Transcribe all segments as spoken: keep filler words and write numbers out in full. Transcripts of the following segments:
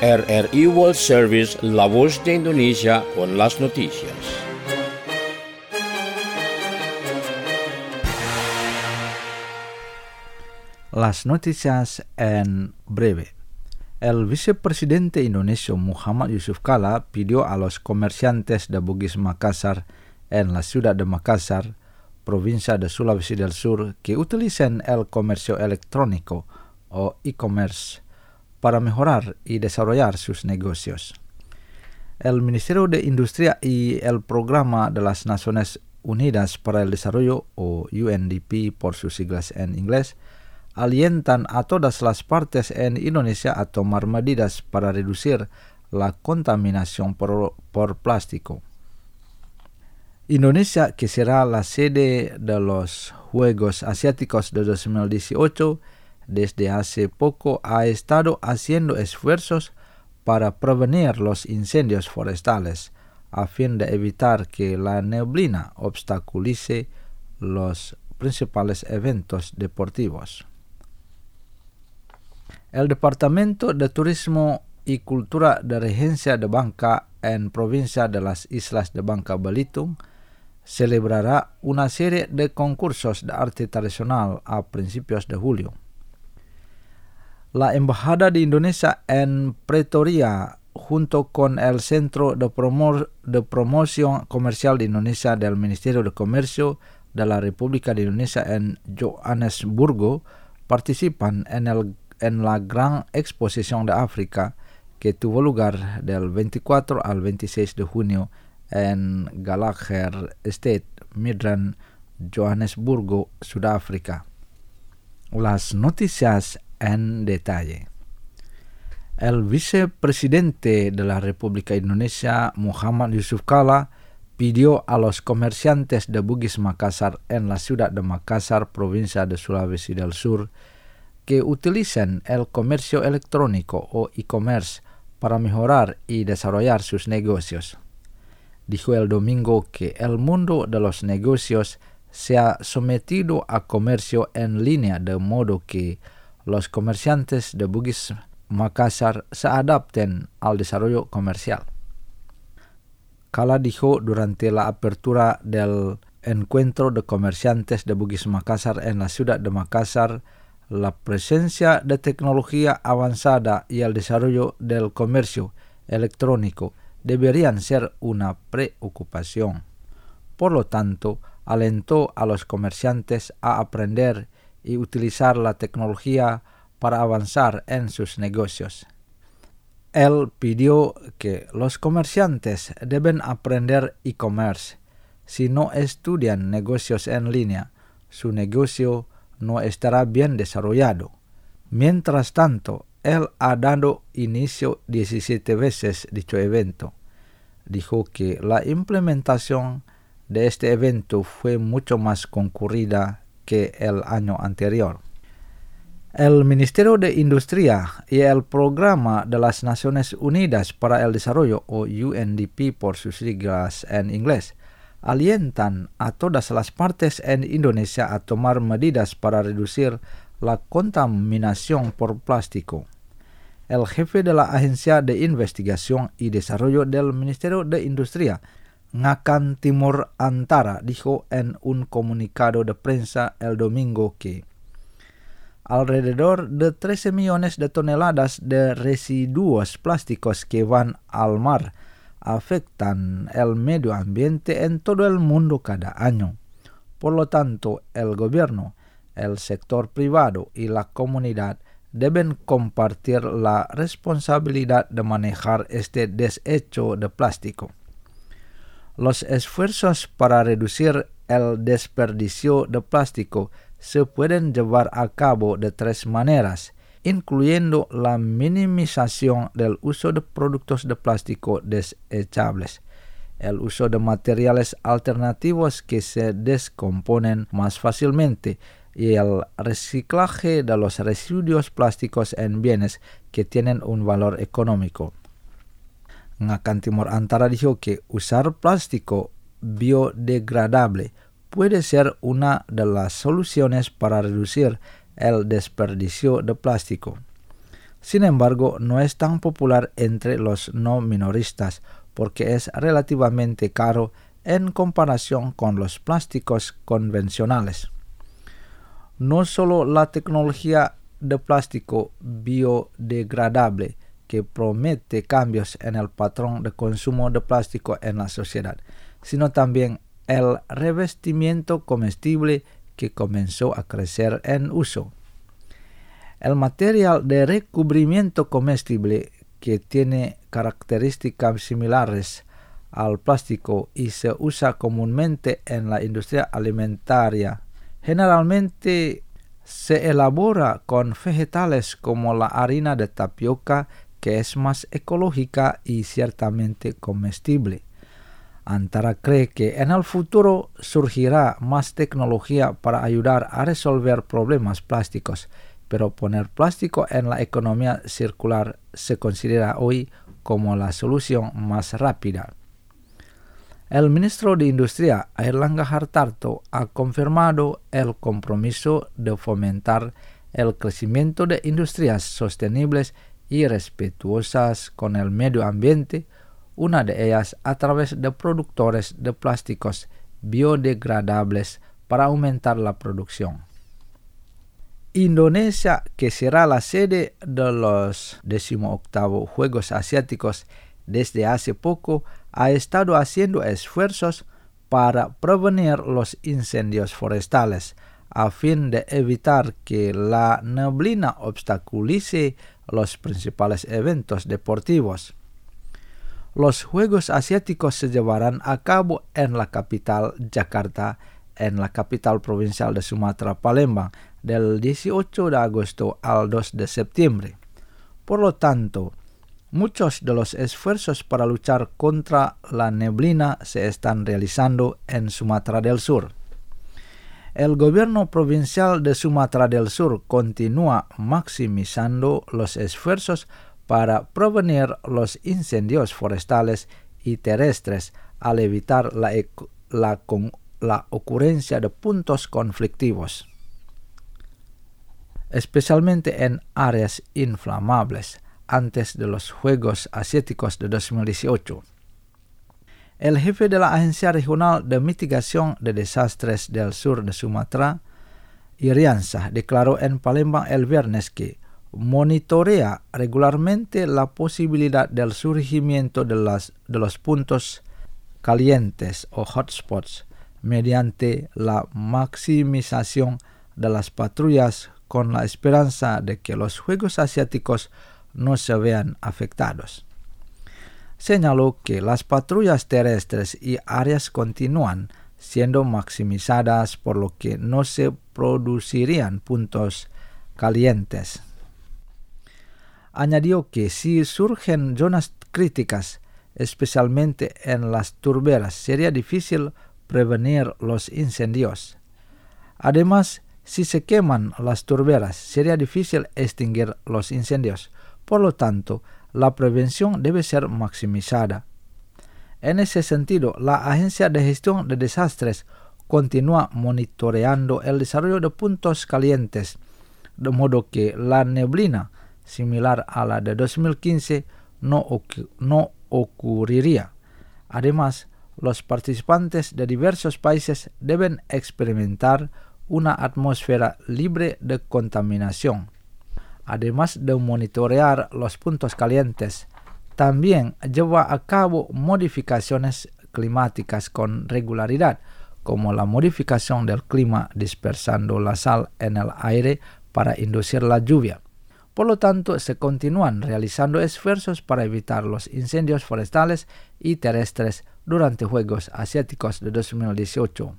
R R I World Service, La Voz de Indonesia, con las noticias. Las noticias en breve. El vicepresidente indonesio Muhammad Yusuf Kalla pidió a los comerciantes de Bugis Makassar en la ciudad de Makassar, provincia de Sulawesi del Sur, que utilicen el comercio electrónico o e-commerce para mejorar y desarrollar sus negocios. El Ministerio de Industria y el Programa de las Naciones Unidas para el Desarrollo, o U N D P por sus siglas en inglés, alientan a todas las partes en Indonesia a tomar medidas para reducir la contaminación por, por plástico. Indonesia, que será la sede de los Juegos Asiáticos de dos mil dieciocho, desde hace poco ha estado haciendo esfuerzos para prevenir los incendios forestales, a fin de evitar que la neblina obstaculice los principales eventos deportivos. El Departamento de Turismo y Cultura de Regencia de Bangka en provincia de las Islas de Bangka Belitung celebrará una serie de concursos de arte tradicional a principios de julio. La Embajada de Indonesia en Pretoria, junto con el Centro de, Promo- de Promoción Comercial de Indonesia del Ministerio de Comercio de la República de Indonesia en Johannesburgo, participan en, el, en la Gran Exposición de África, que tuvo lugar del veinticuatro al veintiséis de junio en Gallagher Estate, Midrand, Johannesburgo, Sudáfrica. Las noticias en detalle. El vicepresidente de la República Indonesia, Muhammad Yusuf Kalla, pidió a los comerciantes de Bugis Makassar en la ciudad de Makassar, provincia de Sulawesi del Sur, que utilicen el comercio electrónico o e-commerce para mejorar y desarrollar sus negocios. Dijo el domingo que el mundo de los negocios se ha sometido a comercio en línea, de modo que los comerciantes de Bugis Makassar se adapten al desarrollo comercial. Kalla dijo durante la apertura del encuentro de comerciantes de Bugis Makassar en la ciudad de Makassar, la presencia de tecnología avanzada y el desarrollo del comercio electrónico deberían ser una preocupación. Por lo tanto, alentó a los comerciantes a aprender y utilizar la tecnología para avanzar en sus negocios. Él pidió que los comerciantes deben aprender e-commerce. Si no estudian negocios en línea, su negocio no estará bien desarrollado. Mientras tanto, él ha dado inicio diecisiete veces dicho evento. Dijo que la implementación de este evento fue mucho más concurrida que el año anterior. El Ministerio de Industria y el Programa de las Naciones Unidas para el Desarrollo, o U N D P por sus siglas en inglés, alientan a todas las partes en Indonesia a tomar medidas para reducir la contaminación por plástico. El jefe de la Agencia de Investigación y Desarrollo del Ministerio de Industria, Ngakan Timur Antara, dijo en un comunicado de prensa el domingo que alrededor de trece millones de toneladas de residuos plásticos que van al mar afectan el medio ambiente en todo el mundo cada año. Por lo tanto, el gobierno, el sector privado y la comunidad deben compartir la responsabilidad de manejar este desecho de plástico. Los esfuerzos para reducir el desperdicio de plástico se pueden llevar a cabo de tres maneras, incluyendo la minimización del uso de productos de plástico desechables, el uso de materiales alternativos que se descomponen más fácilmente y el reciclaje de los residuos plásticos en bienes que tienen un valor económico. Ngakan Timur Antara dijo que usar plástico biodegradable puede ser una de las soluciones para reducir el desperdicio de plástico. Sin embargo, no es tan popular entre los no minoristas porque es relativamente caro en comparación con los plásticos convencionales. No solo la tecnología de plástico biodegradable que promete cambios en el patrón de consumo de plástico en la sociedad, sino también el revestimiento comestible que comenzó a crecer en uso. El material de recubrimiento comestible, que tiene características similares al plástico y se usa comúnmente en la industria alimentaria, generalmente se elabora con vegetales como la harina de tapioca, que es más ecológica y ciertamente comestible. Antara cree que en el futuro surgirá más tecnología para ayudar a resolver problemas plásticos, pero poner plástico en la economía circular se considera hoy como la solución más rápida. El ministro de Industria, Airlangga Hartarto, ha confirmado el compromiso de fomentar el crecimiento de industrias sostenibles y respetuosas con el medio ambiente, una de ellas a través de productores de plásticos biodegradables para aumentar la producción. Indonesia, que será la sede de los decimoctavos Juegos Asiáticos desde hace poco, ha estado haciendo esfuerzos para prevenir los incendios forestales, a fin de evitar que la neblina obstaculice los principales eventos deportivos. Los Juegos Asiáticos se llevarán a cabo en la capital Yakarta, en la capital provincial de Sumatra, Palembang, del dieciocho de agosto al dos de septiembre. Por lo tanto, muchos de los esfuerzos para luchar contra la neblina se están realizando en Sumatra del Sur. El gobierno provincial de Sumatra del Sur continúa maximizando los esfuerzos para prevenir los incendios forestales y terrestres al evitar la, la, con, la ocurrencia de puntos conflictivos, especialmente en áreas inflamables, antes de los Juegos Asiáticos de dos mil dieciocho. El jefe de la Agencia Regional de Mitigación de Desastres del Sur de Sumatra, Iriansa, declaró en Palembang el viernes que monitorea regularmente la posibilidad del surgimiento de, las, de los puntos calientes o hotspots mediante la maximización de las patrullas, con la esperanza de que los Juegos Asiáticos no se vean afectados. Señaló que las patrullas terrestres y áreas continúan siendo maximizadas, por lo que no se producirían puntos calientes. Añadió que si surgen zonas críticas, especialmente en las turberas, sería difícil prevenir los incendios. Además, si se queman las turberas, sería difícil extinguir los incendios. Por lo tanto, la prevención debe ser maximizada. En ese sentido, la Agencia de Gestión de Desastres continúa monitoreando el desarrollo de puntos calientes, de modo que la neblina, similar a la de dos mil quince, no, ocu- no ocurriría. Además, los participantes de diversos países deben experimentar una atmósfera libre de contaminación. Además de monitorear los puntos calientes, también lleva a cabo modificaciones climáticas con regularidad, como la modificación del clima dispersando la sal en el aire para inducir la lluvia. Por lo tanto, se continúan realizando esfuerzos para evitar los incendios forestales y terrestres durante Juegos Asiáticos de dos mil dieciocho.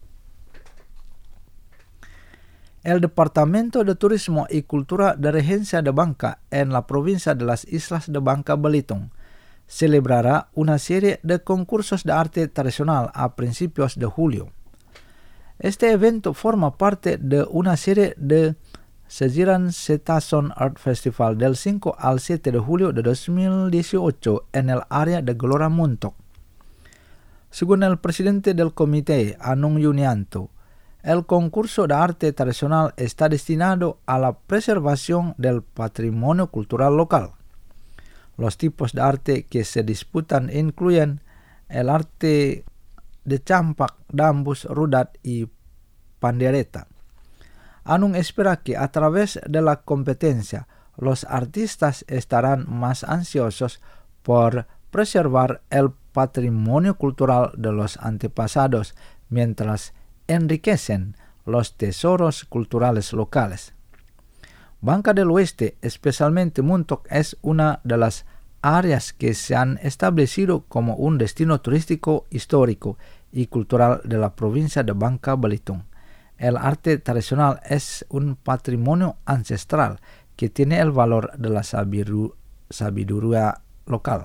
El Departamento de Turismo y Cultura de Regencia de Bangka en la provincia de las Islas de Bangka Belitung celebrará una serie de concursos de arte tradicional a principios de julio. Este evento forma parte de una serie de Sejiram Setason Art Festival del cinco al siete de julio de dos mil dieciocho en el área de Gelora Muntok. Según el presidente del comité, Anung Yunianto, El concurso de arte tradicional está destinado a la preservación del patrimonio cultural local. Los tipos de arte que se disputan incluyen el arte de campak, dambus, rudat y pandereta. Anung espera que a través de la competencia los artistas estarán más ansiosos por preservar el patrimonio cultural de los antepasados mientras enriquecen los tesoros culturales locales. Banca del Oeste, especialmente Muntok, es una de las áreas que se han establecido como un destino turístico histórico y cultural de la provincia de Bangka Belitung. El arte tradicional es un patrimonio ancestral que tiene el valor de la sabiduría local.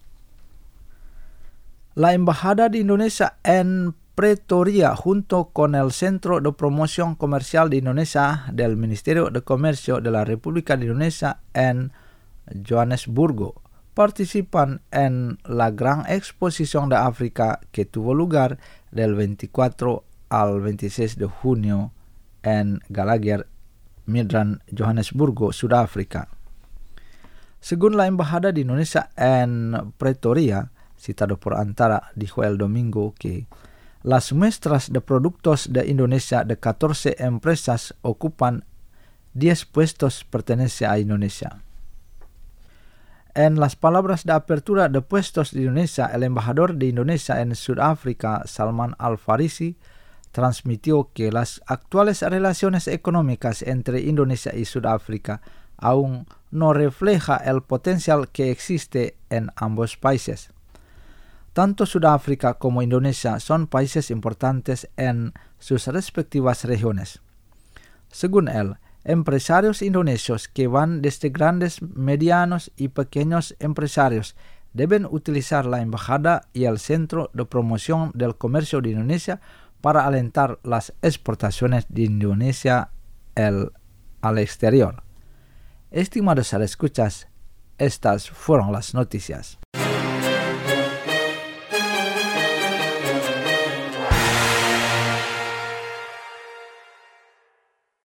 La Embajada de Indonesia en Pretoria, junto con el Centro de Promoción Comercial de Indonesia del Ministerio de Comercio de la República de Indonesia en Johannesburgo, participan en la Gran Exposición de África que tuvo lugar del veinticuatro al veintiséis de junio en Gallagher Midrand, Johannesburgo, Sudáfrica. Según la Embajada de Indonesia en Pretoria, citado por Antara, dijo el domingo que las muestras de productos de Indonesia de catorce empresas ocupan diez puestos pertenecientes a Indonesia. En las palabras de apertura de puestos de Indonesia, el embajador de Indonesia en Sudáfrica, Salman Al-Farisi, transmitió que las actuales relaciones económicas entre Indonesia y Sudáfrica aún no refleja el potencial que existe en ambos países. Tanto Sudáfrica como Indonesia son países importantes en sus respectivas regiones. Según él, empresarios indonesios que van desde grandes, medianos y pequeños empresarios deben utilizar la embajada y el Centro de Promoción del Comercio de Indonesia para alentar las exportaciones de Indonesia el, al exterior. Estimados escuchas, estas fueron las noticias.